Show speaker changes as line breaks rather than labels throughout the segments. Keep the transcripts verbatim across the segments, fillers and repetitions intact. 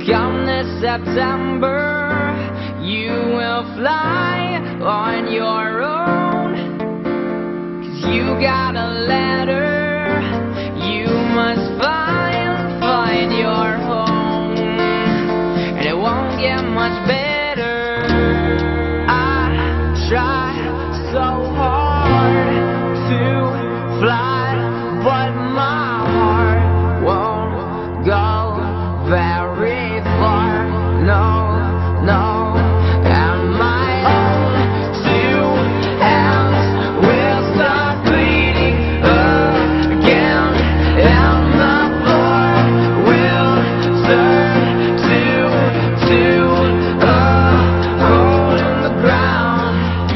Come this September, you will fly on your own. 'Cause you got a letter, you must find, find your home. And it won't get much better. I try so hard to fly, but my heart won't go very far. No, no. And my own two hands will start bleeding again, and the floor will turn to to a hole in the ground.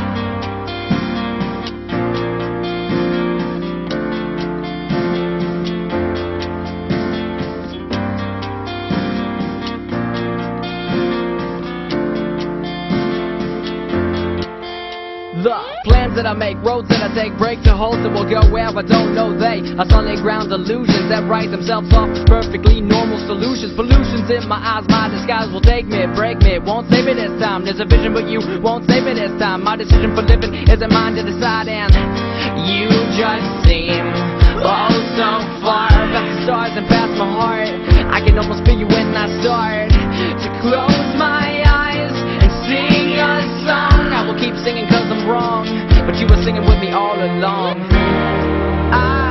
The plans that I make, roads that I take, break to holes that will go where I don't know they are solid ground illusions that write themselves off as perfectly normal solutions. Pollutions in my eyes, my disguise will take me, break me, won't save me this time. There's a vision but you won't save me this time. My decision for living isn't mine to decide, and you just seem oh so far past the stars and past my heart. I can almost feel you when I start to close my eyes and sing a song. I will keep singing 'cause I'm wrong, but you were singing with me all along. I